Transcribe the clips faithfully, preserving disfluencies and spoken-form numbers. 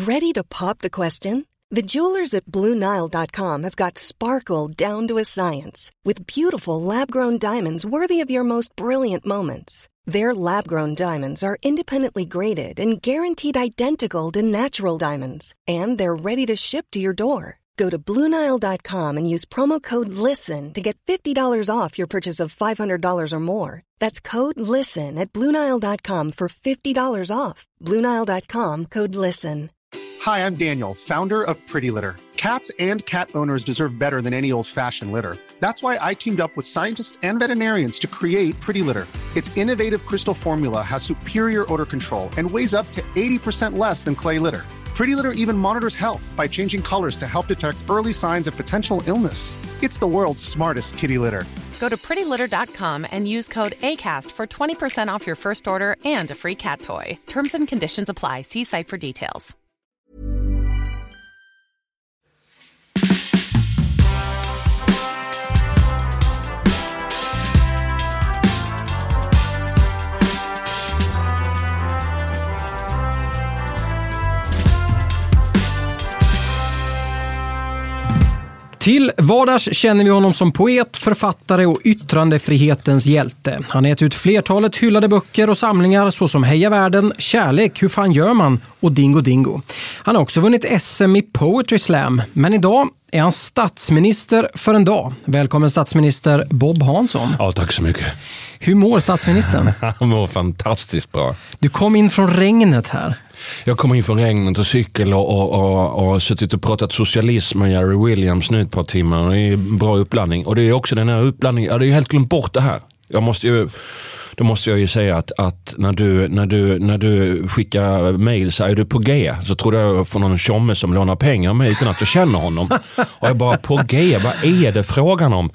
Ready to pop the question? The jewelers at Blue Nile dot com have got sparkle down to a science with beautiful lab-grown diamonds worthy of your most brilliant moments. Their lab-grown diamonds are independently graded and guaranteed identical to natural diamonds, and they're ready to ship to your door. Go to Blue Nile dot com and use promo code LISTEN to get fifty dollars off your purchase of five hundred dollars or more. That's code LISTEN at Blue Nile dot com for fifty dollars off. Blue Nile dot com, code LISTEN. Hi, I'm Daniel, founder of Pretty Litter. Cats and cat owners deserve better than any old-fashioned litter. That's why I teamed up with scientists and veterinarians to create Pretty Litter. Its innovative crystal formula has superior odor control and weighs up to eighty percent less than clay litter. Pretty Litter even monitors health by changing colors to help detect early signs of potential illness. It's the world's smartest kitty litter. Go to pretty litter dot com and use code ACAST for twenty percent off your first order and a free cat toy. Terms and conditions apply. See site for details. Till vardags känner vi honom som poet, författare och yttrandefrihetens hjälte. Han har gett ut flertalet hyllade böcker och samlingar såsom Heja världen, Kärlek, Hur fan gör man och Dingo Dingo. Han har också vunnit S M i Poetry Slam, men idag är han statsminister för en dag. Välkommen statsminister Bob Hansson. Ja, tack så mycket. Hur mår statsministern? Han mår fantastiskt bra. Du kom in från regnet här. Jag kom in från regnet och cykel och, och, och, och suttit och pratat socialism med Jerry Williams nu ett par timmar. Det är bra uppblandning. Och det är också den här uppblandningen. Ja, det är helt glömt bort det här. Jag måste ju... Då måste jag ju säga att, att när, du, när, du, när du skickar mejl så är du på G. Så tror jag får någon tjomme som lånar pengar med utan att jag känner honom. Och jag bara, på G, vad är det frågan om?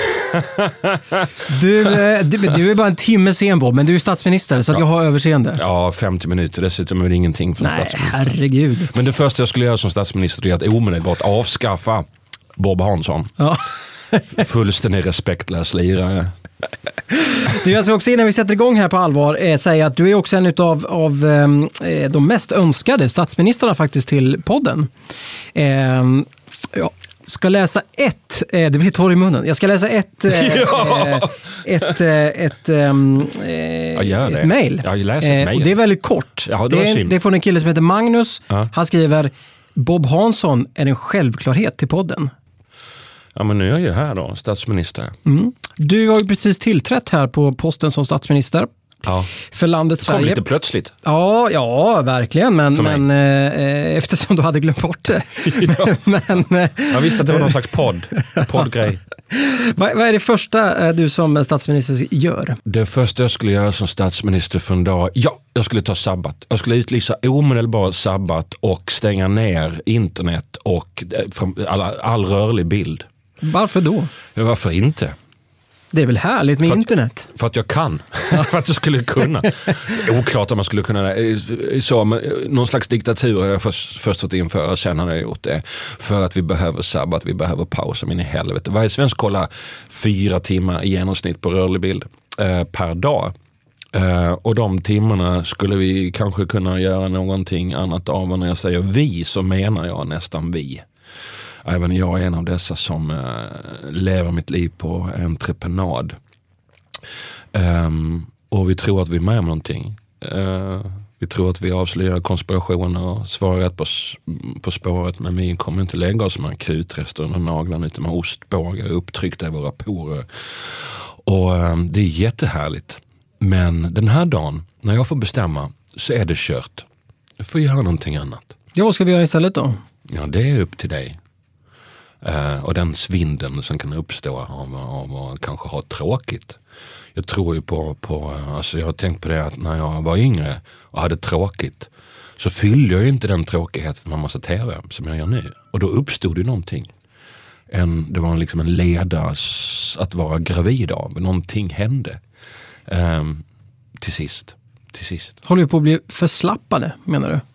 Du, du, du är bara en timme sen, Bob, men du är statsminister så att ja. jag har överseende. Ja, femtio minuter, dessutom är det ingenting från Nej, statsminister. Herregud. Men det första jag skulle göra som statsminister är att omedelbart avskaffa Bob Hansson. Ja. Fullständig respektlös lirare. Du, jag ska också innan vi sätter igång här på allvar eh, säga att du är också en utav, av eh, de mest önskade statsministrarna faktiskt till podden. Eh, ja. Ska läsa ett, eh, det blir torr i munnen. Jag ska läsa ett eh, ja. ett, eh, ett, eh, ja, ett mejl. Ja, jag läser ett eh, och det är väldigt kort. Ja, det, det, är, det är från en kille som heter Magnus. Ja. Han skriver: Bob Hansson är en självklarhet till podden. Ja, men nu är jag ju här då, statsminister. Mm. Du har ju precis tillträtt här på posten som statsminister. Ja. För landet Sverige. Det kom lite plötsligt. Ja, ja, verkligen. Men, men eh, eftersom du hade glömt bort det. Ja. men, men, jag visste att det var någon slags podd. Poddgrej. vad, vad är det första du som statsminister gör? Det första jag skulle göra som statsminister för en dag, ja, jag skulle ta sabbat. Jag skulle utlysa omedelbar sabbat och stänga ner internet och all, all rörlig bild. Varför då? Ja, varför inte? Det är väl härligt med för att, internet? För att jag kan. För att jag skulle kunna. Oklart om man skulle kunna. Så, men någon slags diktatur har jag först, först fått införa. Sen har jag gjort det. För att vi behöver sabbat. Vi behöver pausa. Men i helvete. Varje svensk kollar fyra timmar i genomsnitt på rörlig bild eh, per dag. Eh, och de timmarna skulle vi kanske kunna göra någonting annat av. Och när jag säger vi så menar jag nästan vi. Även jag är en av dessa som uh, lever mitt liv på entreprenad. Um, och vi tror att vi är med om någonting. Uh, vi tror att vi avslöjar konspirationer och svarar rätt på, på spåret. Men vi kommer inte lägga oss med krutrester under naglarna utan med ostbågar upptryckta i våra porer. Och um, det är jättehärligt. Men den här dagen, när jag får bestämma, så är det kört. Jag får göra någonting annat. Ja, vad ska vi göra istället då? Ja, det är upp till dig. Uh, och den svinden som kan uppstå av, av att kanske ha tråkigt. Jag tror ju på, på alltså jag har tänkt på det att när jag var yngre och hade tråkigt så fyllde jag ju inte den tråkigheten med en massa tv som jag gör nu. Och då uppstod ju någonting. En, det var liksom en leda att vara gravid av. Någonting hände. Um, till sist. Till sist. Håller vi på att bli förslappade, menar du?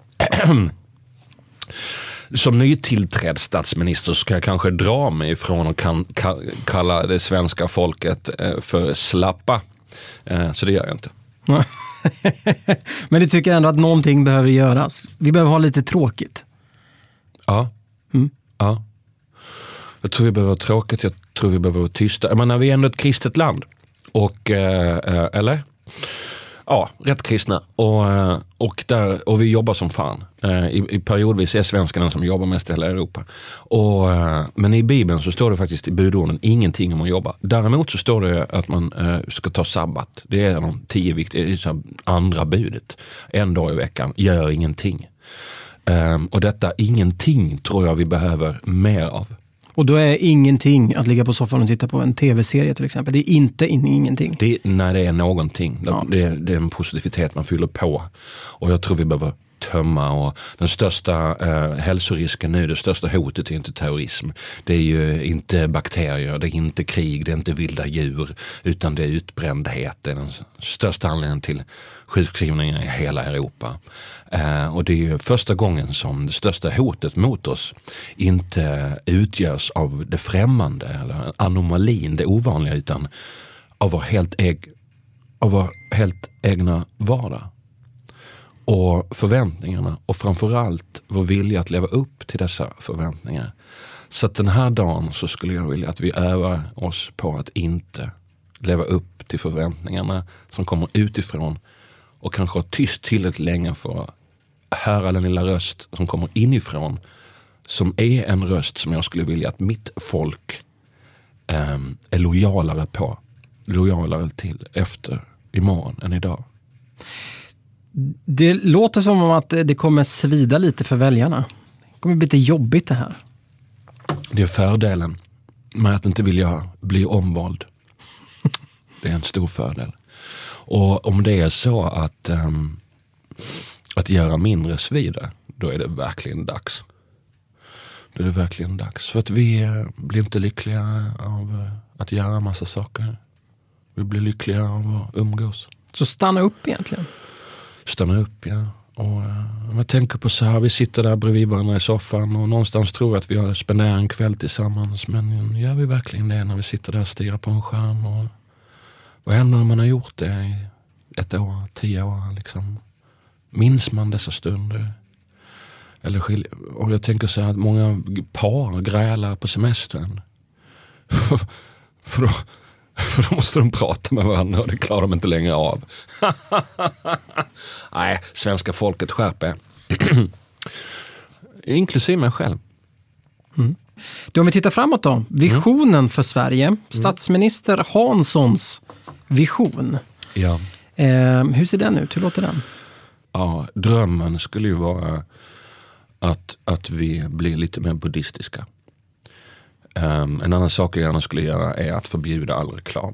Som nytillträdd statsminister ska jag kanske dra mig ifrån och kan, kan, kalla det svenska folket eh, för slappa. Eh, så det gör jag inte. Men du tycker ändå att någonting behöver göras. Vi behöver ha lite tråkigt. Ja. Mm. Ja. Jag tror vi behöver ha tråkigt. Jag tror vi behöver vara tysta. Jag menar, vi är ändå ett kristet land. Och, eh, eller? Ja, rätt kristna. Och, och, där, och vi jobbar som fan. I, i periodvis är svenskarna som jobbar mest i hela Europa. Och, men i Bibeln så står det faktiskt i budorden ingenting om att jobba. Däremot så står det att man ska ta sabbat. Det är de tio viktiga, det är andra budet. En dag i veckan, gör ingenting. Och detta ingenting tror jag vi behöver mer av. Och då är ingenting att ligga på soffan och titta på en tv-serie till exempel. Det är inte in, ingenting. Det, nej, det är någonting. Ja. Det, det är en positivitet man fyller på. Och jag tror vi behöver tömma. Och den största eh, hälsorisken nu, det största hotet är inte terrorism. Det är ju inte bakterier, det är inte krig, det är inte vilda djur. Utan det är utbrändhet. Det är den största anledningen till sjukskrivningar i hela Europa. Eh, och det är ju första gången som det största hotet mot oss inte utgörs av det främmande eller anomalin, det ovanliga, utan av vår helt, eg- av vår helt egna vardag. Och förväntningarna och framförallt vår vilja att leva upp till dessa förväntningar. Så att den här dagen så skulle jag vilja att vi övar oss på att inte leva upp till förväntningarna som kommer utifrån och kanske ha tyst tillräckligt länge för att höra den lilla röst som kommer inifrån, som är en röst som jag skulle vilja att mitt folk eh, är lojalare på, lojalare till efter imorgon än idag. Det låter som om att det kommer svida lite för väljarna. Det kommer bli lite jobbigt det här. Det är fördelen med att inte vilja bli omvald. Det är en stor fördel. Och om det är så att, um, att göra mindre svider, då är det verkligen dags. Då är det verkligen dags. För att vi uh, blir inte lyckliga av uh, att göra massa saker. Vi blir lyckliga av att umgås. Så stanna upp egentligen. Stanna upp, ja. Och uh, om jag tänker på så här, vi sitter där bredvid varandra i soffan och någonstans tror vi att vi har spenderat en kväll tillsammans. Men gör vi verkligen det när vi sitter där och stirrar på en skärm? Och vad händer när man har gjort det i ett år, tio år liksom? Minns man dessa stunder? Eller skilj- och jag tänker så här att många par grälar på semestern. För då För då måste de prata med varandra och det klarar de inte längre av. Nej, svenska folket skärper. Inklusive mig själv. Mm. Då om vi tittar framåt då. Visionen mm. för Sverige. Mm. Statsminister Hanssons vision. Ja. Eh, hur ser den ut? Hur låter den? Ja, drömmen skulle ju vara att, att vi blir lite mer buddhistiska. Um, en annan sak jag gärna skulle göra är att förbjuda all reklam.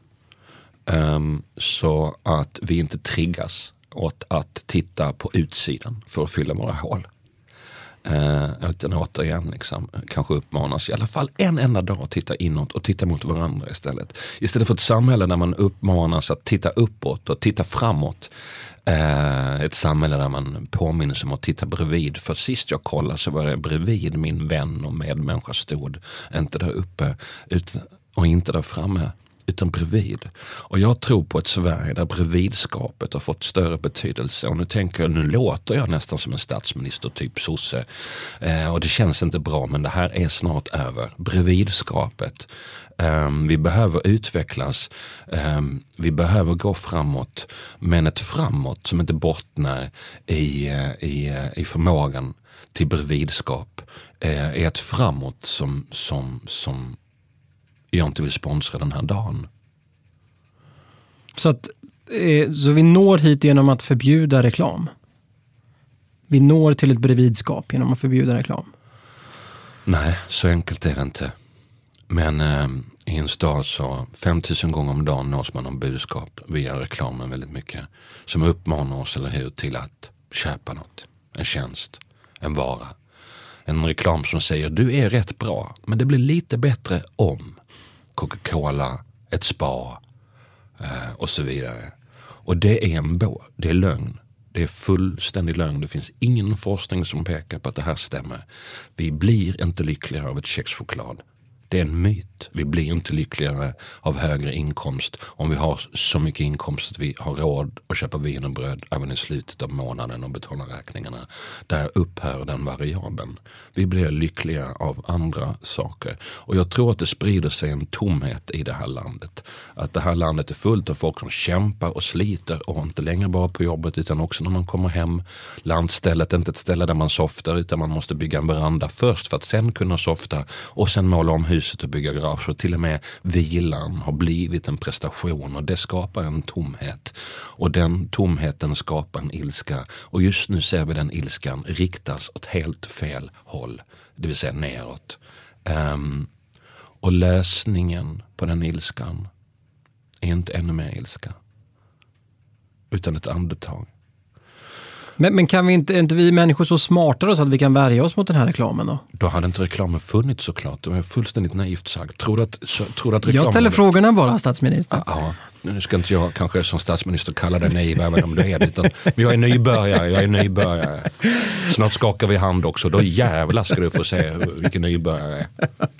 Um, så att vi inte triggas åt att titta på utsidan för att fylla våra hål. Uh, utan återigen liksom, kanske uppmanas i alla fall en enda dag att titta inåt och titta mot varandra istället. Istället för ett samhälle där man uppmanas att titta uppåt och titta framåt. Uh, ett samhälle där man påminner sig om att titta bredvid. För sist jag kollade så var det bredvid min vän och medmänniska stod. Inte där uppe utan, och inte där framme, utan bredvid. Och jag tror på ett Sverige där bredvidskapet har fått större betydelse. Och nu tänker jag, nu låter jag nästan som en statsminister, typ sosse. Uh, och det känns inte bra, men det här är snart över. Bredvidskapet. Um, vi behöver utvecklas, um, vi behöver gå framåt, men ett framåt som inte bottnar i, i, i förmågan till bredvidskap uh, är ett framåt som, som, som jag inte vill sponsra den här dagen. Så, att, eh, så vi når hit genom att förbjuda reklam? Vi når till ett bredvidskap genom att förbjuda reklam? Nej, så enkelt är det inte. Men eh, i en stad så femtusen gånger om dagen nås man om budskap via reklamen väldigt mycket. Som uppmanar oss, eller hur, till att köpa något. En tjänst, en vara. En reklam som säger, du är rätt bra, men det blir lite bättre om Coca-Cola, ett spa eh, och så vidare. Och det är en bå, det är lögn. Det är fullständig lögn. Det finns ingen forskning som pekar på att det här stämmer. Vi blir inte lyckligare av ett kexchoklad. Det är en myt. Vi blir inte lyckligare av högre inkomst om vi har så mycket inkomst att vi har råd att köpa vin och bröd även i slutet av månaden och betala räkningarna. Där upphör den variabeln. Vi blir lyckliga av andra saker. Och jag tror att det sprider sig en tomhet i det här landet. Att det här landet är fullt av folk som kämpar och sliter och inte längre bara på jobbet utan också när man kommer hem. Landstället är inte ett ställe där man softar utan man måste bygga en veranda först för att sen kunna softa och sen måla om huset och bygga garage. Och till och med vilan har blivit en prestation och det skapar en tomhet. Och den tomheten skapar en ilska. Och just nu ser vi den ilskan riktas åt helt fel håll. Det vill säga neråt. Um, och lösningen på den ilskan är inte ännu mer ilska. Utan ett andetag. Men, men kan vi inte, är inte vi människor så smartare så att vi kan värja oss mot den här reklamen då? Då hade inte reklamen funnits såklart. Det var fullständigt naivt sagt. Tror du att, så, tror du att reklamen... Jag ställer frågorna bara, statsminister. Ja, nu ska inte jag kanske som statsminister kalla dig naiv även om det är det. Utan, men jag är nybörjare, jag är nybörjare. Snart skakar vi hand också. Då jävlar ska du få se vilken nybörjare är.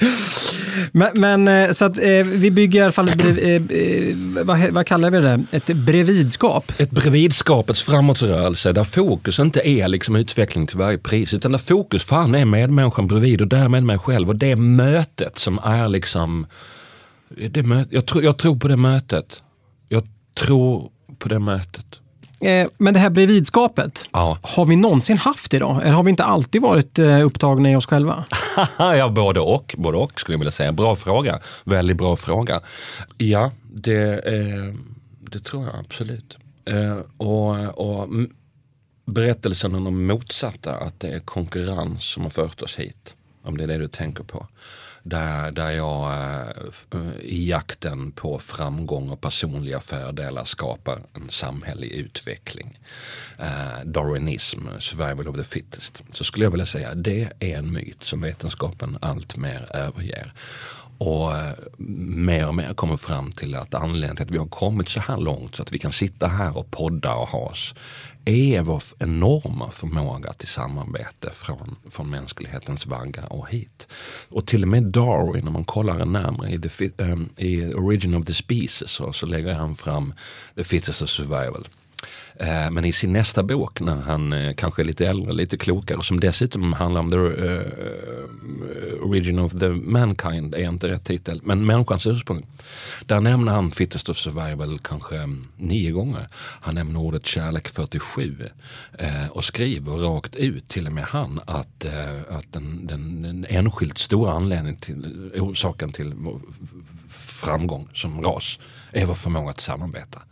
Men, men så att eh, vi bygger i alla fall ett brev, eh, vad, vad kallar vi det? Ett brevidskap. Ett brevidskapets framåtrörelse där fokus inte är liksom utveckling till varje pris utan där fokus fan är medmänniskan bredvid och därmed mig själv och det mötet som är liksom det mö- jag, tror, jag tror på det mötet. Jag tror på det mötet. Eh, men det här bredvidskapet, ja. Har vi någonsin haft idag? Eller har vi inte alltid varit eh, upptagna i oss själva? Ja, både och. Både och skulle jag vilja säga. Bra fråga. Väldigt bra fråga. Ja, det, eh, det tror jag absolut. Eh, och, och berättelsen om de motsatta, att det är konkurrens som har fört oss hit. Om det är det du tänker på. Där, där jag äh, i jakten på framgång och personliga fördelar skapar en samhällelig utveckling. Äh, Darwinism, survival of the fittest. Så skulle jag vilja säga det är en myt som vetenskapen allt mer överger. Och äh, mer och mer kommer fram till att anledningen till att vi har kommit så här långt så att vi kan sitta här och podda och ha oss är vår enorma förmåga till samarbete från, från mänsklighetens vagga och hit. Och till och med Darwin, när man kollar närmare i, the, um, i Origin of the Species så, så lägger han fram The Fittest of Survival. Uh, men i sin nästa bok, när han uh, kanske är lite äldre, lite klokare, och som dessutom handlar om The uh, Origin of the Mankind, är inte rätt titel, men människans ursprung. Där nämner han Fittest of Survival kanske um, nio gånger. Han nämner ordet kärlek fyrtiosju uh, och skriver rakt ut, till och med han, att, uh, att den, den, den enskilt stora anledningen till orsaken till vår framgång som ras är vår förmåga att samarbeta.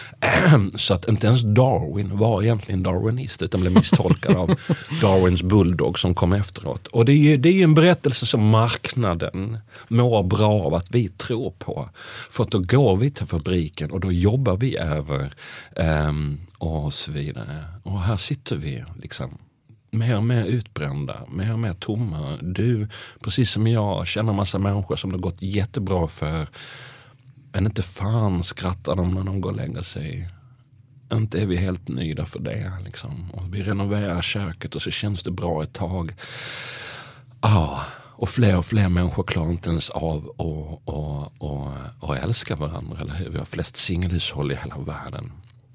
Så att inte ens Darwin var egentligen darwinist utan blev misstolkad av Darwins bulldog som kom efteråt. Och det är ju, det är ju en berättelse som marknaden mår bra av att vi tror på. För att då går vi till fabriken och då jobbar vi över um, och så vidare. Och här sitter vi liksom mer och mer utbrända, mer och mer tomma. Du, precis som jag, känner en massa människor som det har gått jättebra för. Men inte fan skrattar de när de går och lägger sig. Inte är vi helt nöjda för det. Liksom. Och vi renoverar köket och så känns det bra ett tag. Ah, och fler och fler människor klarar inte ens av att och, och, och, och älska varandra. Eller hur? Vi har flest singelhushåll i hela världen.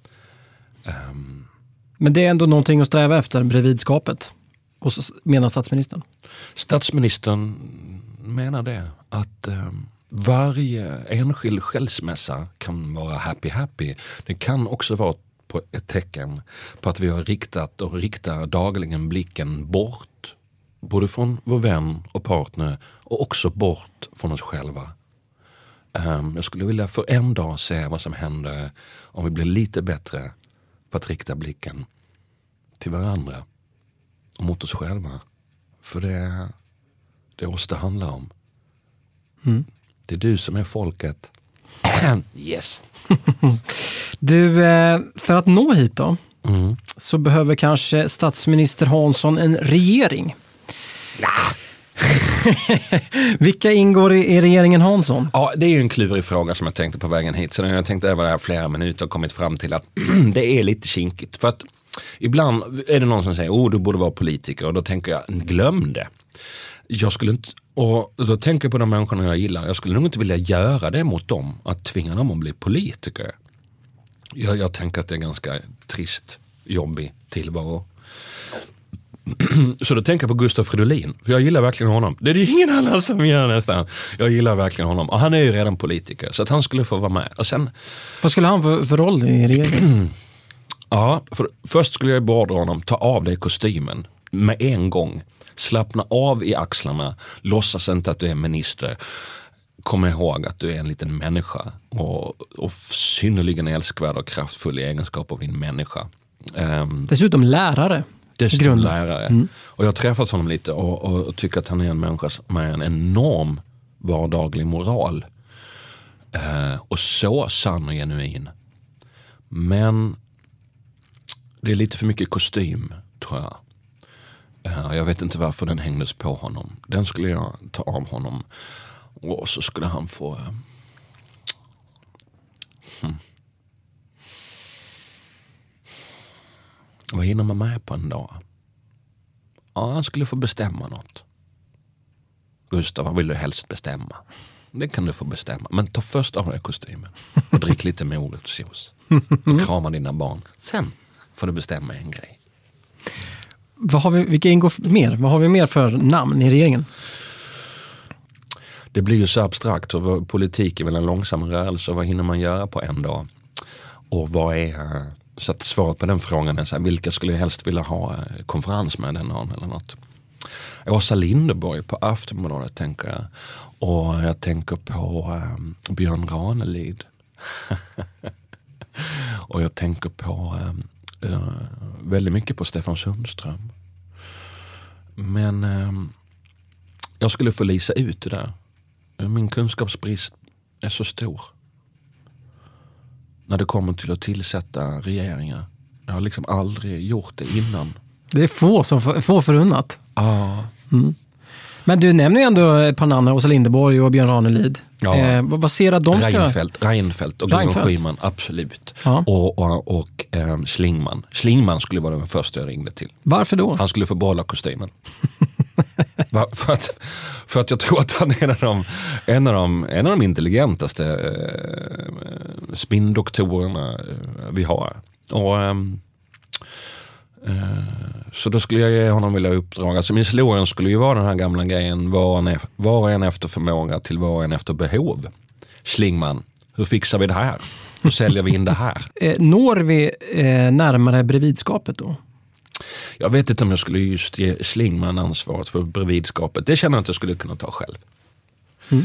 Um, Men det är ändå någonting att sträva efter, bredvidskapet. Och så menar statsministern? Statsministern menar det. Att um, varje enskild skilsmässa kan vara happy happy. Det kan också vara på ett tecken på att vi har riktat och riktar dagligen blicken bort. Både från vår vän och partner och också bort från oss själva. Um, jag skulle vilja för en dag se vad som händer om vi blir lite bättre på att rikta blicken till varandra och mot oss själva. För det, det är oss det handlar om. Mm. Det är du som är folket. Yes. Du, för att nå hit då, Mm. så behöver kanske statsminister Hansson en regering. Nah. Vilka ingår i, i regeringen Hansson? Ja, det är ju en klurig fråga som jag tänkte på vägen hit. Så jag tänkte över det här flera minuter och kommit fram till att det är lite kinkigt. För att ibland är det någon som säger, åh, du borde vara politiker. Och då tänker jag, glöm det. Jag skulle inte, och då tänker jag på de människorna jag gillar. Jag skulle nog inte vilja göra det mot dem. Att tvinga dem att bli politiker. Jag, jag tänker att det är ganska trist, jobbig tillvaro. Så då tänker jag på Gustaf Fridolin. För jag gillar verkligen honom. Det är det ingen annan som gör nästan. Jag gillar verkligen honom. Och han är ju redan politiker. Så att han skulle få vara med. Och sen, vad skulle han för, för roll i regeringen? ja, för, först skulle jag beordra honom. Ta av dig kostymen. Med en gång. Slappna av i axlarna. Låtsas inte att du är minister. Kom ihåg att du är en liten människa. Och, och synnerligen älskvärd och kraftfull i egenskap av din människa. Um, Dessutom lärare. Dessutom lärare. Mm. Och jag har träffat honom lite och, och, och tycker att han är en människa med en enorm vardaglig moral. Uh, och så sann och genuin. Men det är lite för mycket kostym, tror jag. Uh, jag vet inte varför den hängdes på honom. Den skulle jag ta av honom. Och så skulle han få... Uh, hmm. Vad hinner man med på en dag? Ja, han skulle få bestämma något. Gustav, vad vill du helst bestämma? Det kan du få bestämma. Men ta först av dig kostymen. Och drick lite morotsjuice. Krama dina barn. Sen får du bestämma en grej. Vad har vi, vilka ingår mer? Vad har vi mer för namn i regeringen? Det blir ju så abstrakt. Och politik är väl en långsam rörelse. Vad hinner man göra på en dag? Och vad är... Så att svaret på den frågan är så här, vilka skulle jag helst vilja ha konferens med den dagen eller något. Åsa Linderborg på Aftonbladet tänker jag. Och jag tänker på um, Björn Ranelid. Och jag tänker på um, uh, väldigt mycket på Stefan Sundström. Men um, jag skulle få lisa ut det där. Min kunskapsbrist är så stor. När det kommer till att tillsätta regeringar. Jag har liksom aldrig gjort det innan. Det är få som får förunnat. Ja. Mm. Men du nämner ju ändå ett par namn, Åsa Linderborg och Björn Ranelid. Ja. Eh, vad ser att de ska... Reinfeldt, Reinfeldt och Gudrun Schyman, absolut. Ja. Och, och, och eh, Schlingmann. Schlingmann skulle vara den första jag ringde till. Varför då? Han skulle få behålla kostymen. Va, för, att, för att jag tror att han är en av de, en av de, en av de intelligentaste eh, spinndoktorerna vi har. Och, eh, eh, så då skulle jag ge honom vilja uppdrag. Alltså min slogan skulle ju vara den här gamla grejen, var en, var en efter förmåga till var en efter behov. Schlingmann, hur fixar vi det här? Hur säljer vi in det här? Eh, når vi eh, närmare bredvidskapet då? Jag vet inte om jag skulle just ge Schlingmann ansvaret för bredvidskapet. Det känner jag att jag skulle kunna ta själv. Mm.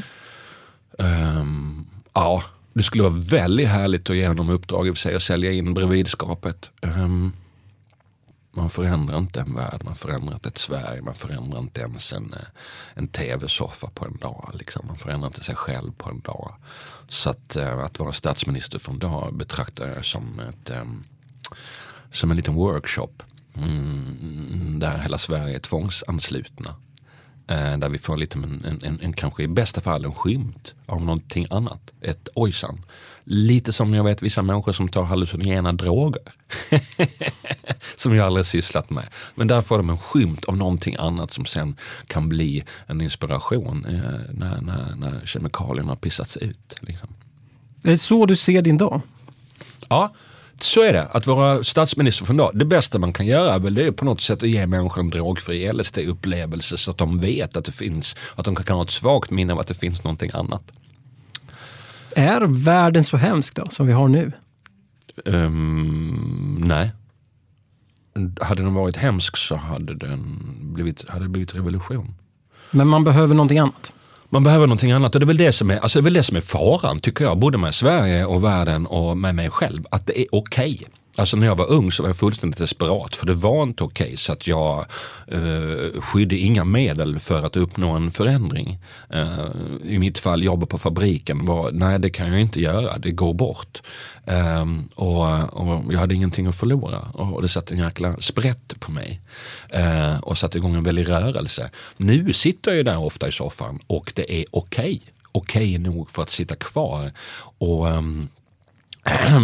Um, ja, det skulle vara väldigt härligt att ge honom uppdrag i sig att sälja in bredvidskapet. Um, man förändrar inte en värld, man förändrar inte ett Sverige, man förändrar inte ens en, en tv-soffa på en dag. Liksom. Man förändrar inte sig själv på en dag. Så att, uh, att vara statsminister för en dag betraktar jag som, ett, um, som en liten workshop. Mm, där hela Sverige är tvångsanslutna. Eh, där vi får lite en, en, en kanske i bästa fall en skymt av någonting annat. Ett ojsan. Lite som jag vet vissa människor som tar hallucinogena droger. Som jag aldrig sysslat med. Men där får de en skymt av någonting annat som sen kan bli en inspiration eh, när, när, när kemikalierna har pissats ut. Liksom. Är det så du ser din dag? Ja. Så är det, att vara statsminister för en dag. Det bästa man kan göra är väl det på något sätt att ge människor en drogfri L S D-upplevelse så att de vet att det finns, att de kan ha ett svagt minne av att det finns någonting annat. Är världen så hemsk då, som vi har nu? Um, nej. Hade den varit hemsk så hade den blivit, hade det blivit revolution. Men man behöver någonting annat? Man behöver någonting annat och det är väl det som är, alltså det är väl det som är faran tycker jag, både med Sverige och världen och med mig själv, att det är okej. Okay. Alltså när jag var ung så var jag fullständigt desperat för det var inte okej okay, så att jag eh, skydde inga medel för att uppnå en förändring. Eh, I mitt fall jobba på fabriken var, nej det kan jag inte göra, det går bort. Eh, och, och jag hade ingenting att förlora och det satte en jäkla sprätt på mig. Eh, och satte igång en väldig rörelse. Nu sitter jag ju där ofta i soffan och det är okej. Okay. Okej okay nog för att sitta kvar och... Um,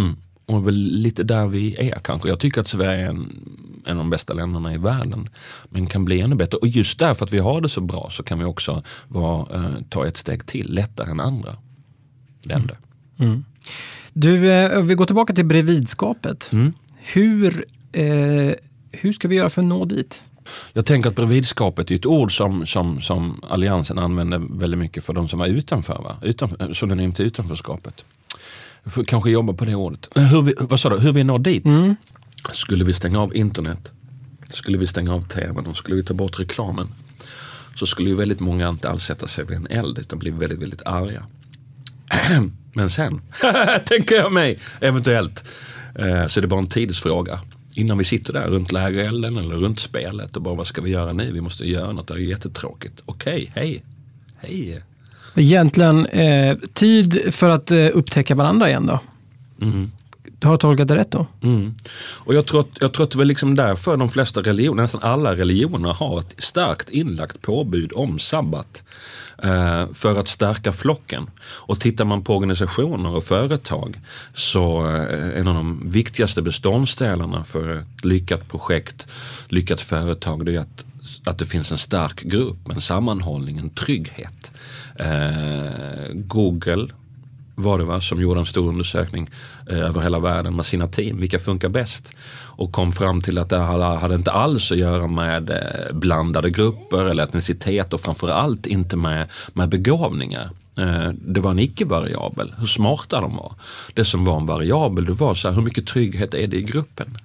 och väl lite där vi är kanske. Jag tycker att Sverige är en, en av de bästa länderna i världen, men kan bli ännu bättre. Och just därför att vi har det så bra så kan vi också vara, eh, ta ett steg till, lättare än andra länder. Mm. Mm. Du, eh, vi går tillbaka till bredvidskapet. Mm. Hur, eh, hur ska vi göra för att nå dit? Jag tänker att bredvidskapet är ett ord som, som, som Alliansen använder väldigt mycket för de som är utanför, va? Utanför, synonymt till utanförskapet. För kanske jobba på det ordet. Hur vi, vad sa du? Hur vi når dit? Mm. Skulle vi stänga av internet? Skulle vi stänga av tvn? Och skulle vi ta bort reklamen? Så skulle ju väldigt många inte alls sätta sig vid en eld utan bli väldigt, väldigt arga. Men sen, tänker jag mig, eventuellt, eh, så är det bara en tidsfråga. Innan vi sitter där runt lägerelden eller runt spelet och bara, vad ska vi göra nu? Vi måste göra något, det är jättetråkigt. Okej, hej, hej. Egentligen eh, tid för att eh, upptäcka varandra igen då. Mm. Du har tolkat det rätt då? Mm. Och jag tror, att, jag tror att det var liksom därför de flesta religioner, nästan alla religioner har ett starkt inlagt påbud om sabbat. Eh, för att stärka flocken. Och tittar man på organisationer och företag så eh, en av de viktigaste beståndsdelarna för ett lyckat projekt, lyckat företag, det är att att det finns en stark grupp, en sammanhållning, en trygghet. Eh, Google var det va, som gjorde en stor undersökning eh, över hela världen med sina team, vilka funkar bäst, och kom fram till att det hade inte alls att göra med eh, blandade grupper eller etnicitet och framförallt inte med, med begåvningar. Eh, det var en icke-variabel, hur smarta de var. Det som var en variabel, det var så här, hur mycket trygghet är det i gruppen?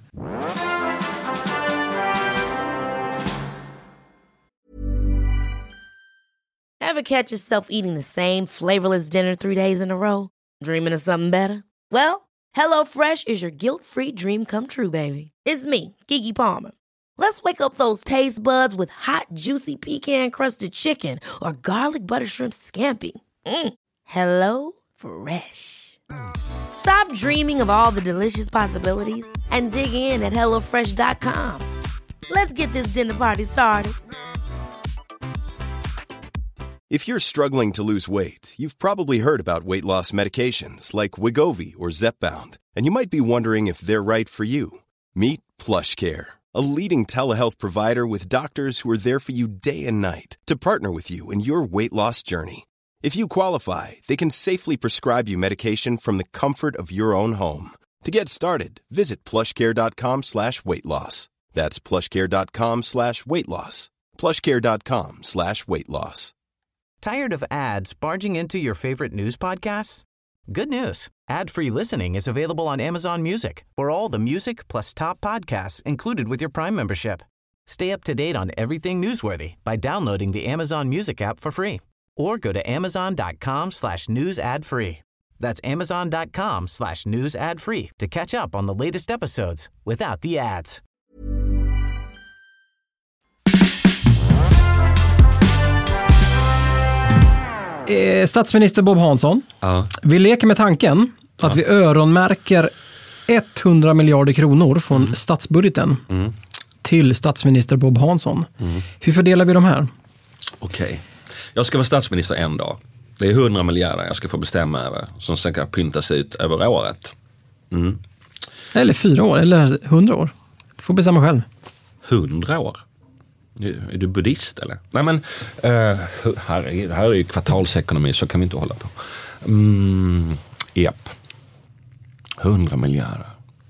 Ever catch yourself eating the same flavorless dinner three days in a row? Dreaming of something better? Well, HelloFresh is your guilt-free dream come true, baby. It's me, Keke Palmer. Let's wake up those taste buds with hot, juicy pecan-crusted chicken or garlic butter shrimp scampi. Mm. Hello Fresh. Stop dreaming of all the delicious possibilities and dig in at hello fresh dot com. Let's get this dinner party started. If you're struggling to lose weight, you've probably heard about weight loss medications like Wegovy or Zepbound, and you might be wondering if they're right for you. Meet PlushCare, a leading telehealth provider with doctors who are there for you day and night to partner with you in your weight loss journey. If you qualify, they can safely prescribe you medication from the comfort of your own home. To get started, visit plushcare.com slash weight loss. That's plushcare.com slash weight loss. plushcare.com slash weight loss. Tired of ads barging into your favorite news podcasts? Good news. Ad-free listening is available on Amazon Music for all the music plus top podcasts included with your Prime membership. Stay up to date on everything newsworthy by downloading the Amazon Music app for free or go to amazon.com slash news ad free. That's amazon.com slash news ad free to catch up on the latest episodes without the ads. Statsminister Bob Hansson. Ja. Vi leker med tanken att ja. vi öronmärker hundra miljarder kronor från mm. statsbudgeten mm. till statsminister Bob Hansson. Mm. Hur fördelar vi de här? Okej. Okay. Jag ska vara statsminister en dag. Det är hundra miljarder jag ska få bestämma över som sen kan pyntas ut över året. Mm. Eller fyra år, eller hundra år. Du får bestämma själv. Hundra år? Är du buddhist eller? Nej men, uh, här, är, här är ju kvartalsekonomi, så kan vi inte hålla på. Mm, japp. Hundra miljarder.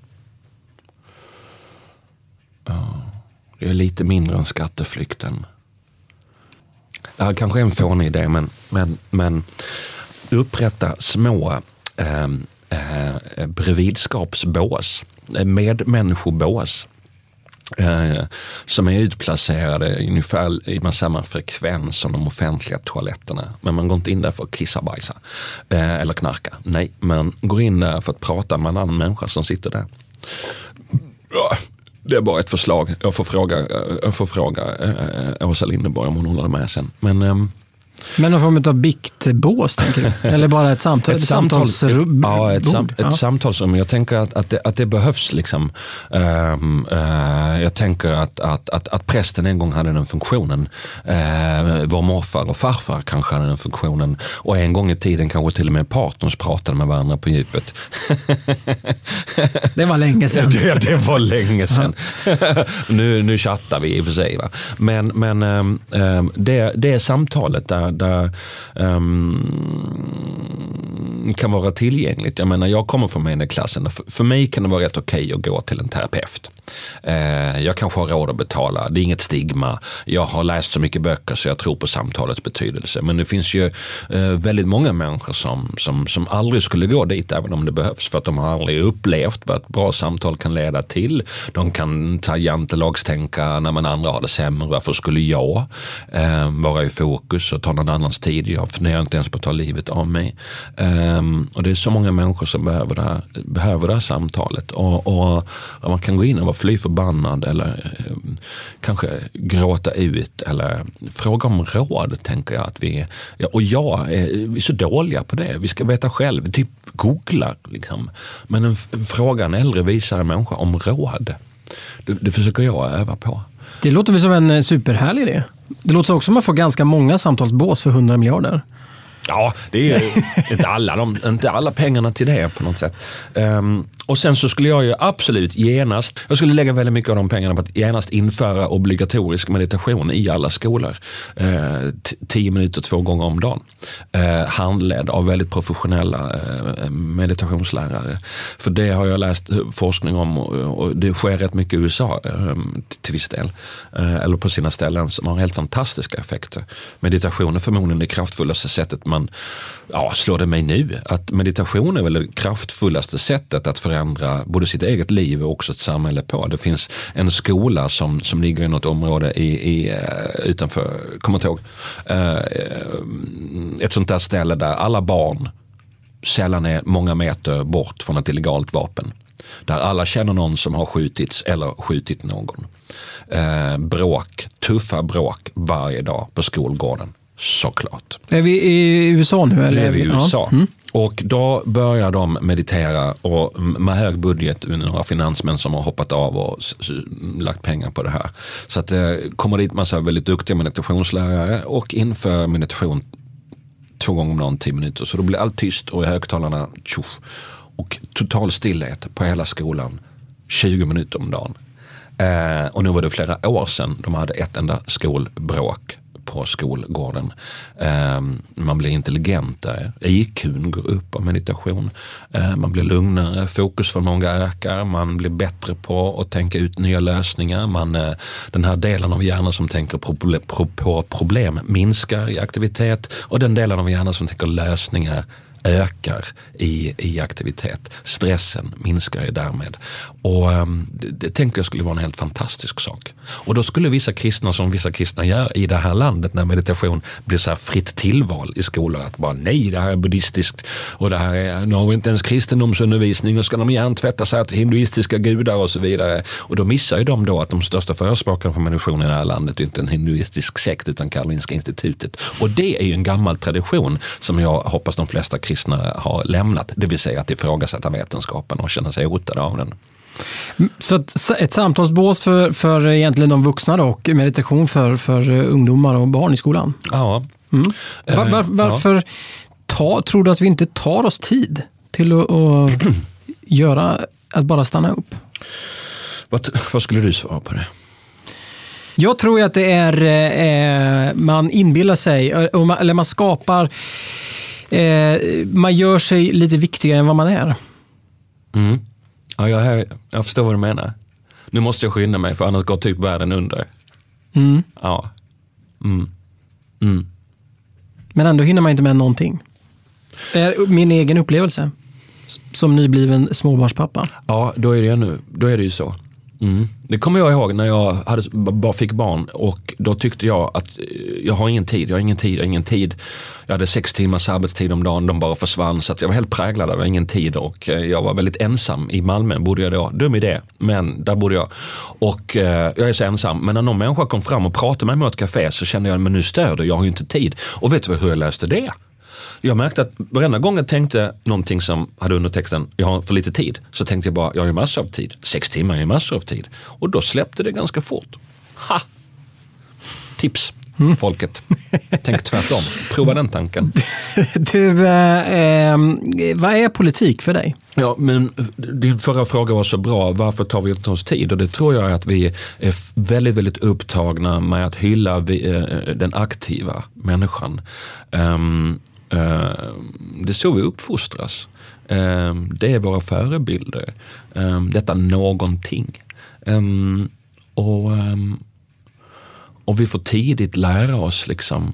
Ja, det är lite mindre än skatteflykten. Det här kanske är en fånig idé, men, men, men upprätta små eh, eh, bredvidskapsbås, medmänniskobås. Eh, som är utplacerade ungefär i samma frekvens som de offentliga toaletterna. Men man går inte in där för att kissa, bajsa eh, eller knarka. Nej, man går in där för att prata med en annan människa som sitter där. Ja, det är bara ett förslag. Jag får fråga, jag får fråga eh, Åsa Linderborg om hon håller med sen. Men eh, Men någon form av biktbås, tänker du? Eller bara ett samtal? Ett, ett samtals, samtalsrum? Ja, ett, sam, ett ja. samtalsrum. Jag tänker att, att, det, att det behövs liksom. Um, uh, jag tänker att, att, att, att prästen en gång hade den funktionen. Uh, vår morfar och farfar kanske hade den funktionen. Och en gång i tiden kanske till och med partners pratade med varandra på djupet. Det var länge sedan. Det, det var länge sedan. nu, nu chattar vi i och för sig. Va? Men, men um, um, det, det är samtalet där, där um, kan vara tillgängligt. Jag menar, jag kommer från medelklassen. För, för mig kan det vara rätt okej att gå till en terapeut. Uh, jag kanske har råd att betala. Det är inget stigma. Jag har läst så mycket böcker så jag tror på samtalets betydelse. Men det finns ju uh, väldigt många människor som, som, som aldrig skulle gå dit även om det behövs. För att de har aldrig upplevt vad ett bra samtal kan leda till. De kan ta jantelagstänka när man andra har det sämre. Varför skulle jag uh, vara i fokus och ta någon annans tid? Jag funderar inte ens på att ta livet av mig. Um, och det är så många människor som behöver det här, behöver det här samtalet. Och, och, och man kan gå in och vara fly förbannad eller um, kanske gråta ut eller fråga om råd, tänker jag. Att vi, ja, och jag är, vi är så dåliga på det. Vi ska veta själv. Typ googla liksom. Men en, en fråga en äldre visar en människa om råd. Det, det försöker jag öva på. Det låter väl som en superhärlig idé. Det låter också som att man får ganska många samtalsbås för hundra miljarder. Ja, det är inte alla, de, inte alla pengarna till det på något sätt. Um, och sen så skulle jag ju absolut genast, jag skulle lägga väldigt mycket av de pengarna på att genast införa obligatorisk meditation i alla skolor. Uh, t- tio minuter två gånger om dagen. Uh, handledd av väldigt professionella uh, meditationslärare. För det har jag läst forskning om och, och det sker rätt mycket i U S A um, till viss del. Uh, eller på sina ställen som har helt fantastiska effekter. Meditation är förmodligen det kraftfullaste sättet man, ja, slår det mig nu, att meditation är väl det kraftfullaste sättet att förändra både sitt eget liv och också ett samhälle på. Det finns en skola som, som ligger i något område i, i, utanför, kommer inte ihåg, ett sånt där ställe där alla barn sällan är många meter bort från ett illegalt vapen. Där alla känner någon som har skjutits eller skjutit någon. Bråk, tuffa bråk varje dag på skolgården. Såklart. Är vi i U S A nu? Eller? Nu är vi i U S A. Ja. Mm. Och då börjar de meditera och med hög budget, några finansmän som har hoppat av och s- s- lagt pengar på det här. Så att det kommer dit massa väldigt duktiga meditationslärare och inför meditation två gånger om dagen, tio minuter. Så då blir allt tyst och i högtalarna tjoff. Och total stillhet på hela skolan tjugo minuter om dagen. Eh, och nu var det flera år sedan de hade ett enda skolbråk på skolgården. Eh, man blir intelligentare. I Q:n går upp av meditation. Eh, man blir lugnare. Fokusförmåga ökar. Man blir bättre på att tänka ut nya lösningar. Man, eh, den här delen av hjärnan som tänker på, på, på problem minskar i aktivitet. Och den delen av hjärnan som tänker lösningar ökar i, i aktivitet. Stressen minskar ju därmed. Och um, det, det tänker jag skulle vara en helt fantastisk sak. Och då skulle vissa kristna, som vissa kristna gör i det här landet när meditation blir så här fritt tillval i skolor, att bara nej, det här är buddhistiskt och det här är, nu har vi inte ens kristendomsundervisning och ska de gärna tvätta sig till hinduistiska gudar och så vidare. Och då missar ju de då att de största förespråkarna för meditation i det här landet är inte en hinduistisk sekt utan Karolinska institutet. Och det är ju en gammal tradition som jag hoppas de flesta kristna har lämnat, det vill säga att ifrågasätta vetenskapen och känna sig hotade av den. Så ett, ett samtalsbås för, för egentligen de vuxna då, och meditation för, för ungdomar och barn i skolan? Ja. Mm. Var, var, varför ja. ta, tror du att vi inte tar oss tid till att, att göra, att bara stanna upp? Vad, vad skulle du svara på det? Jag tror att det är eh, man inbillar sig, och man, eller man skapar eh, man gör sig lite viktigare än vad man är. Mm. Ja, jag, jag förstår vad du menar. Nu måste jag skynda mig för annars går typ världen under. Mm. Ja. Mm. Mm. Men ändå hinner man inte med någonting. Det är min egen upplevelse som nybliven småbarnspappa. Ja, då är det, nu, då är det ju så. Mm. Det kommer jag ihåg när jag hade, bara fick barn och då tyckte jag att jag har ingen tid, jag har ingen tid, jag har ingen tid. Jag hade sex timmars arbetstid om dagen, de bara försvann så att jag var helt präglad av ingen tid och jag var väldigt ensam. I Malmö bodde jag då, dum idé, men där bodde jag. Och eh, jag är så ensam, men när någon människa kom fram och pratade med mig mot ett café så kände jag, men nu stör du, jag har ju inte tid. Och vet du hur jag löste det? Jag märkte att varenda gång jag tänkte någonting som hade undertexten, jag har för lite tid, så tänkte jag bara, jag har ju massor av tid. Sex timmar är massor av tid. Och då släppte det ganska fort. Ha! Tips, mm. folket. Tänk tvärtom. Prova den tanken. Du, eh, vad är politik för dig? Ja, men din förra fråga var så bra. Varför tar vi inte oss tid? Och det tror jag är att vi är väldigt, väldigt upptagna med att hylla den aktiva människan. Um, Uh, det är så vi uppfostras. Uh, det är våra förebilder. Uh, detta någonting. Um, och, um, och vi får tidigt lära oss liksom.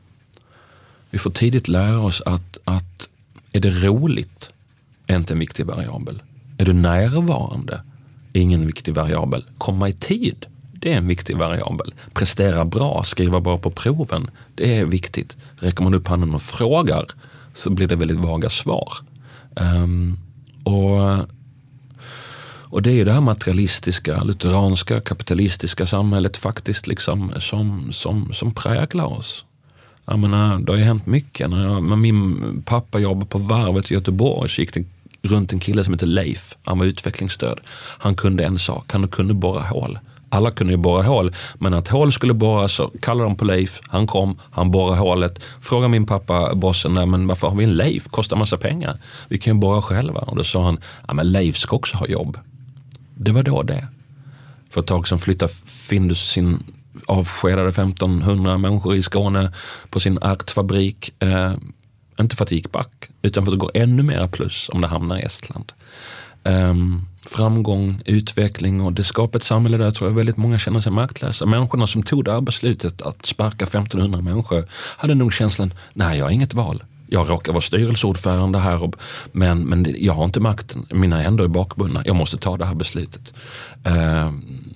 Vi får tidigt lära oss att, att är det roligt är inte en viktig variabel. Är du närvarande är ingen viktig variabel. Komma i tid, det är en viktig variabel. Prestera bra, skriva bra på proven, det är viktigt. Räcker man upp handen och frågar så blir det väldigt vaga svar. Um, och, och det är ju det här materialistiska, lutheranska, kapitalistiska samhället faktiskt liksom som, som, som präglar oss. Jag menar, det har ju hänt mycket. När jag, när min pappa jobbade på varvet i Göteborg så gick det runt en kille som heter Leif. Han var utvecklingsstöd. Han kunde en sak, han kunde borra hål. Alla kunde ju borra hål, men att hål skulle borra så kallade de på Leif. Han kom, han borrade hålet. Frågade min pappa, bossen, där, men varför har vi en Leif? Kostar massa pengar. Vi kan ju borra själva. Och då sa han, ja men Leif ska också ha jobb. Det var då det. För ett tag sedan flyttade Findus sin avskedade femtonhundra människor i Skåne på sin ärtfabrik. Eh, inte för att det gick back, utan för att det går ännu mer plus om det hamnar i Estland. Um, framgång, utveckling och det skapar ett samhälle där jag tror jag väldigt många känner sig maktlösa. Människorna som tog det här beslutet att sparka femtonhundra människor hade nog känslan, nej jag har inget val. Jag råkar vara styrelseordförande här och, men, men jag har inte makten. Mina händer är bakbundna. Jag måste ta det här beslutet. Uh,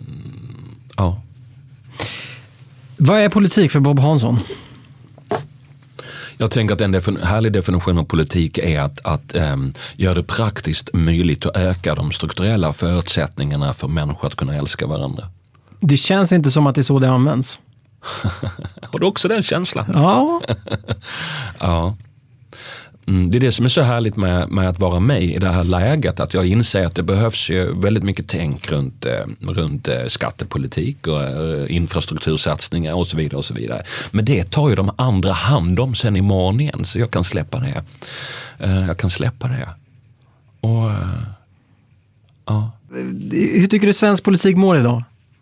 ja. Vad är politik för Bob Hansson? Jag tänker att en defin- härlig definition av politik är att, att äm, göra det praktiskt möjligt att öka de strukturella förutsättningarna för människor att kunna älska varandra. Det känns inte som att det är så det används. Har du också den känslan? Ja. Ja. Mm, det är det som är så härligt med, med att vara med i det här läget, att jag inser att det behövs ju väldigt mycket tänk runt, eh, runt eh, skattepolitik och eh, infrastruktursatsningar och så vidare och så vidare. Men det tar ju de andra hand om sen imorgon igen, så jag kan släppa det. Eh, jag kan släppa det. Och eh, ja. Hur tycker du svensk politik mår idag?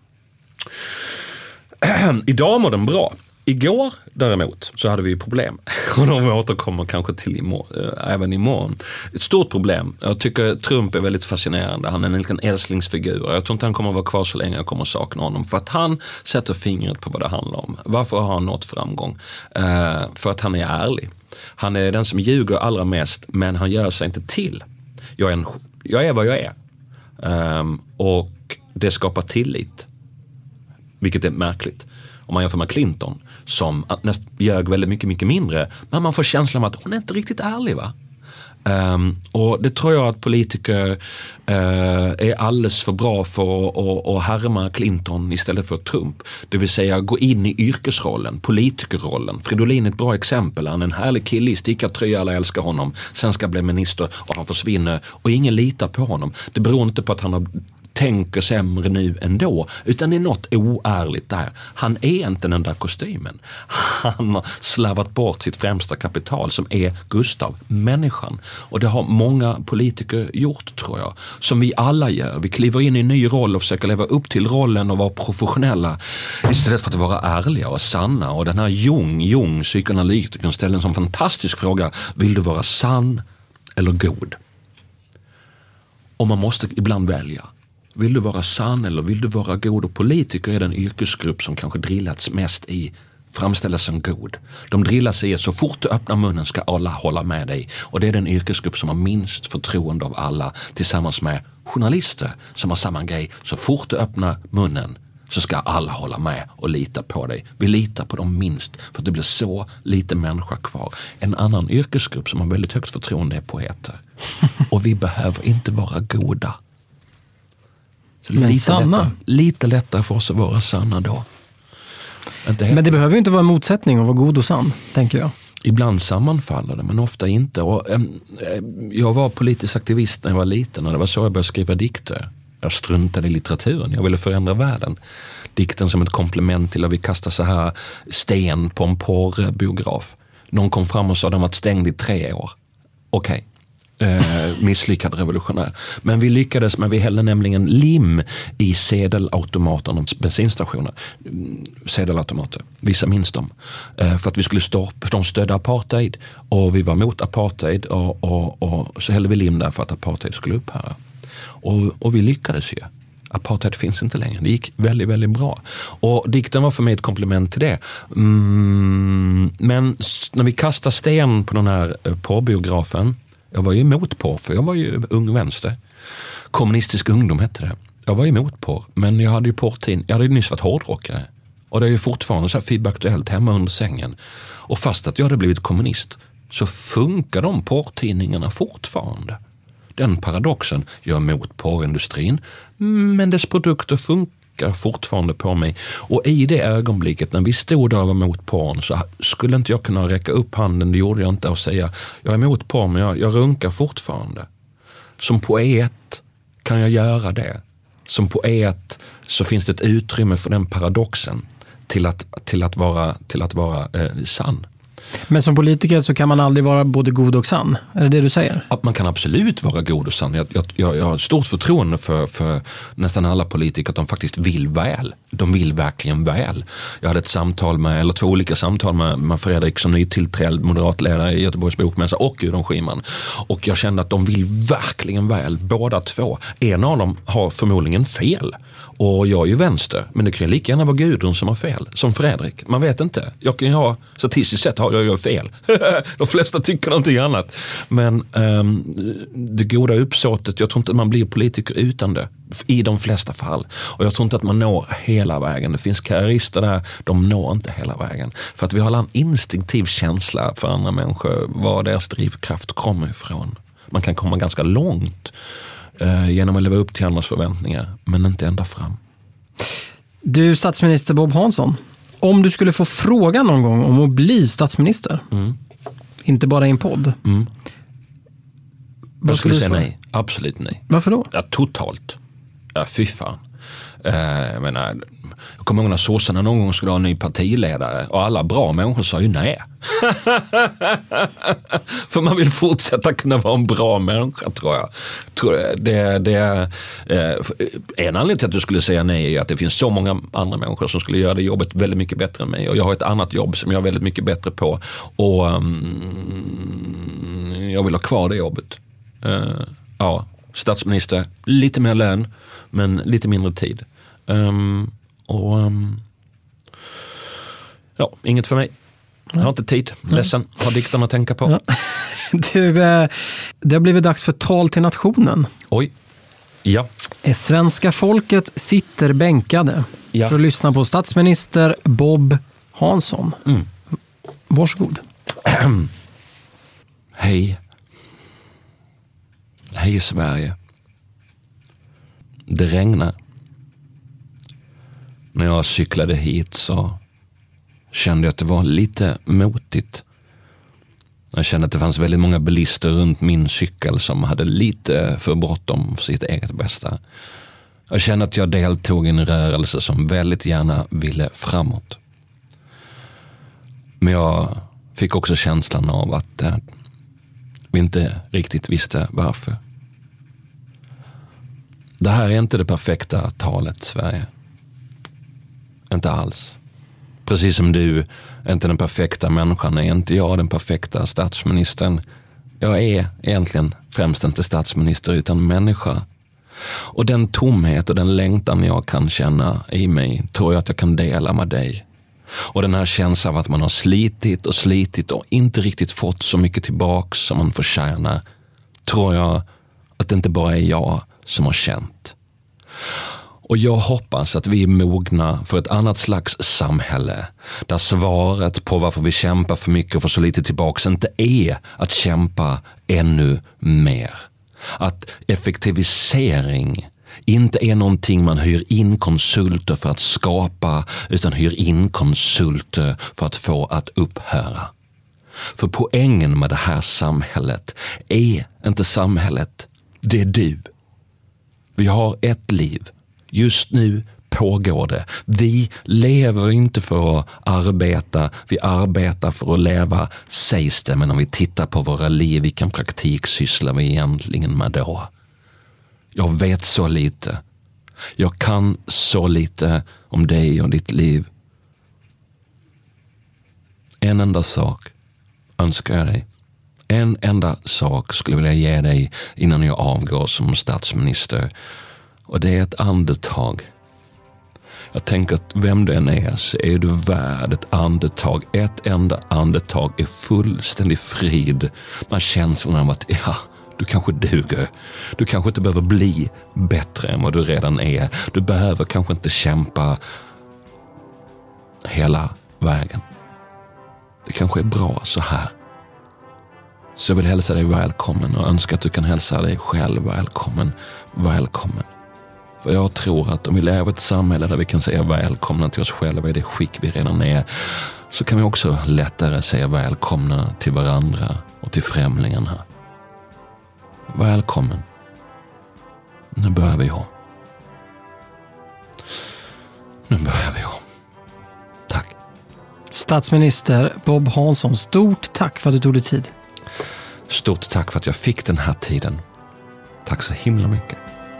Idag mår den bra. Igår däremot så hade vi problem och de återkommer kanske till imorgon, äh, även imorgon. Ett stort problem. Jag tycker Trump är väldigt fascinerande. Han är en liten älsklingsfigur. Jag tror inte han kommer att vara kvar så länge jag kommer att sakna honom. För att han sätter fingret på vad det handlar om. Varför har han nått framgång? Uh, för att han är ärlig. Han är den som ljuger allra mest, men han gör sig inte till. Jag är, en, jag är vad jag är. Um, och det skapar tillit. Vilket är märkligt. Om man jämför med Clinton som näst ljög väldigt mycket, mycket mindre. Men man får känslan av att hon är inte riktigt ärlig, va? Um, och det tror jag att politiker uh, är alldeles för bra för att, att härma Clinton istället för Trump. Det vill säga gå in i yrkesrollen, politikerrollen. Fridolin är ett bra exempel. Han är en härlig kille i stickartröja, alla älskar honom. Sen ska bli minister och han försvinner och ingen litar på honom. Det beror inte på att han har tänker sämre nu ändå, utan det är något oärligt där. Han är inte den där kostymen. Han har slavat bort sitt främsta kapital som är Gustav, människan. Och det har många politiker gjort, tror jag. Som vi alla gör. Vi kliver in i en ny roll och försöker leva upp till rollen och vara professionella istället för att vara ärliga och sanna. Och den här Jung, Jung, psykoanalytikern, ställer en sån fantastisk fråga. Vill du vara sann eller god? Och man måste ibland välja. Vill du vara sann eller vill du vara god? Och politiker är den yrkesgrupp som kanske drillats mest i framställas som god. De drillas i att så fort du öppnar munnen ska alla hålla med dig. Och det är den yrkesgrupp som har minst förtroende av alla, tillsammans med journalister som har samma grej. Så fort du öppnar munnen så ska alla hålla med och lita på dig. Vi litar på dem minst för att det blir så lite människa kvar. En annan yrkesgrupp som har väldigt högt förtroende är poeter. Och vi behöver inte vara goda. Så Men lite sanna. Lättare, lite lättare för oss att vara sanna då. Men det behöver ju inte vara en motsättning att vara god och sann, tänker jag. Ibland sammanfaller det, men ofta inte. Och, äm, jag var politisk aktivist när jag var liten och det var så jag började skriva dikter. Jag struntade i litteraturen, jag ville förändra världen. Dikten som ett komplement till att vi kastar så här sten på en porrbiograf. Någon kom fram och sa att den varit stängd i tre år. Okej. Okay. Eh, misslyckad revolutionär. Men vi lyckades med, vi hällde nämligen lim i sedelautomaternas bensinstationer. Sedelautomater, vissa minns dem. Eh, för att vi skulle stoppa, de stödde apartheid och vi var mot apartheid och, och, och så hällde vi lim där för att apartheid skulle upphöra. Och, och vi lyckades ju. Apartheid finns inte längre. Det gick väldigt, väldigt bra. Och dikten var för mig ett komplement till det. Mm, men när vi kastade sten på den här porrbiografen, jag var ju emot porr, för jag var ju ung vänster. Kommunistisk ungdom hette det. Jag var emot porr, men jag hade ju porrtid. Jag hade ju nyss varit hårdrockare. Och det är ju fortfarande så här feedback-aktuellt hemma under sängen. Och fast att jag hade blivit kommunist så funkar de porrtidningarna fortfarande. Den paradoxen, jag är emot porrindustrin, men dess produkter funkar fortfarande på mig. Och i det ögonblicket när vi stod där och var emot porn så skulle inte jag kunna räcka upp handen, det gjorde jag inte, och säga jag är emot porn men jag, jag runkar fortfarande. Som poet kan jag göra det. Som poet så finns det ett utrymme för den paradoxen till att, till att vara, till att vara eh, sann. Men som politiker så kan man aldrig vara både god och sann. Är det det du säger? Man kan absolut vara god och sann. Jag, jag, jag har stort förtroende för, för nästan alla politiker att de faktiskt vill väl. De vill verkligen väl. Jag hade ett samtal med, eller två olika samtal med, med Fredrik som nytillträdd moderatledare i Göteborgs bokmässa och Gudrun Schyman. Och jag kände att de vill verkligen väl, båda två. En av dem har förmodligen fel. Och jag är ju vänster, men det kan ju lika gärna vara Gudrun som har fel, som Fredrik. Man vet inte. Jag kan ju ha, statistiskt sett har jag ju fel. De flesta tycker någonting annat. Men um, det goda uppsåtet, jag tror inte att man blir politiker utan det. I de flesta fall. Och jag tror inte att man når hela vägen. Det finns karriärister där, de når inte hela vägen. För att vi har en instinktiv känsla för andra människor, var deras drivkraft kommer ifrån. Man kan komma ganska långt Uh, genom att leva upp till andras förväntningar, men inte ända fram. Du, statsminister Bob Hansson, om du skulle få fråga någon gång om att bli statsminister, mm. inte bara i en podd, mm. jag skulle säga nej, absolut nej. Varför då? Ja, totalt. Ja, fy fan. Uh, jag menar, jag kommer ihåg när sossarna någon gång skulle ha en ny partiledare och alla bra människor sa ju nej. För man vill fortsätta kunna vara en bra människa, tror jag. Tror jag. Det, det, eh, en anledning till att du skulle säga nej är att det finns så många andra människor som skulle göra det jobbet väldigt mycket bättre än mig. Och jag har ett annat jobb som jag är väldigt mycket bättre på. Och um, jag vill ha kvar det jobbet. Uh, ja, statsminister, lite mer lön, men lite mindre tid. Um, och um, ja, inget för mig. Jag har inte tid. Ledsen. Har dikterna att tänka på. Ja. Du, det har blivit dags för tal till nationen. Oj. Ja. Svenska folket sitter bänkade ja. för att lyssna på statsminister Bob Hansson. Mm. Varsågod. Hej. Hej Sverige. Det regnar. När jag cyklade hit så kände jag att det var lite motigt. Jag kände att det fanns väldigt många bilister runt min cykel som hade lite för bråttom för sitt eget bästa. Jag kände att jag deltog i en rörelse som väldigt gärna ville framåt. Men jag fick också känslan av att eh, vi inte riktigt visste varför. Det här är inte det perfekta talet, Sverige. Inte alls. Precis som du är inte den perfekta människan, är inte jag den perfekta statsministern. Jag är egentligen främst inte statsminister utan människa. Och den tomhet och den längtan jag kan känna i mig tror jag att jag kan dela med dig. Och den här känslan av att man har slitit och slitit och inte riktigt fått så mycket tillbaka som man förtjänar, tror jag att det inte bara är jag som har känt. Och jag hoppas att vi är mogna för ett annat slags samhälle där svaret på varför vi kämpar för mycket och får så lite tillbaka inte är att kämpa ännu mer. Att effektivisering inte är någonting man hyr in konsulter för att skapa, utan hyr in konsulter för att få att upphöra. För poängen med det här samhället är inte samhället, det är du. Vi har ett liv. Just nu pågår det. Vi lever inte för att arbeta, vi arbetar för att leva, sägs det. Men om vi tittar på våra liv, vilken praktik sysslar vi egentligen med då? Jag vet så lite. Jag kan så lite om dig och ditt liv. En enda sak önskar jag dig. En enda sak skulle jag vilja ge dig innan jag avgår som statsminister. Och det är ett andetag. Jag tänker att vem du än är så är du värd ett andetag. Ett enda andetag är fullständig frid. Man känslan av att ja, du kanske duger. Du kanske inte behöver bli bättre än vad du redan är. Du behöver kanske inte kämpa hela vägen. Det kanske är bra så här. Så jag vill hälsa dig välkommen och önskar att du kan hälsa dig själv välkommen. Välkommen. För jag tror att om vi lever i ett samhälle där vi kan säga välkomna till oss själva i det skick vi redan är, så kan vi också lättare säga välkomna till varandra och till främlingarna. Välkommen. Nu börjar vi om. Nu börjar vi om. Tack. Statsminister Bob Hansson, stort tack för att du tog dig tid. Stort tack för att jag fick den här tiden. Tack så himla mycket.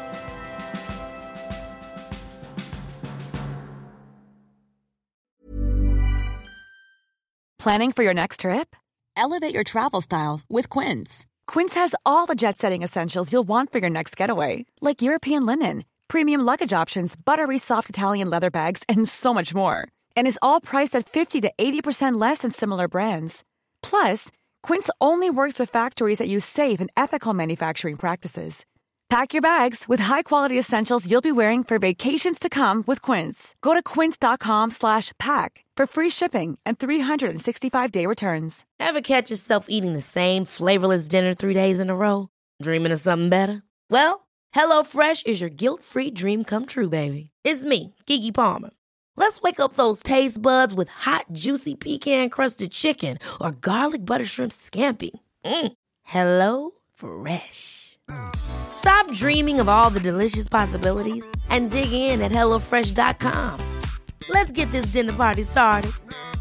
Planning for your next trip? Elevate your travel style with Quince. Quince has all the jet-setting essentials you'll want for your next getaway, like European linen, premium luggage options, buttery soft Italian leather bags, and so much more. And is all priced at fifty to eighty percent less than similar brands. Plus, Quince only works with factories that use safe and ethical manufacturing practices. Pack your bags with high-quality essentials you'll be wearing for vacations to come with Quince. Go to quince.com slash pack for free shipping and three sixty-five day returns. Ever catch yourself eating the same flavorless dinner three days in a row? Dreaming of something better? Well, HelloFresh is your guilt-free dream come true, baby. It's me, Keke Palmer. Let's wake up those taste buds with hot, juicy pecan-crusted chicken or garlic butter shrimp scampi. Mm. Hello Fresh. Stop dreaming of all the delicious possibilities and dig in at hello fresh dot com. Let's get this dinner party started.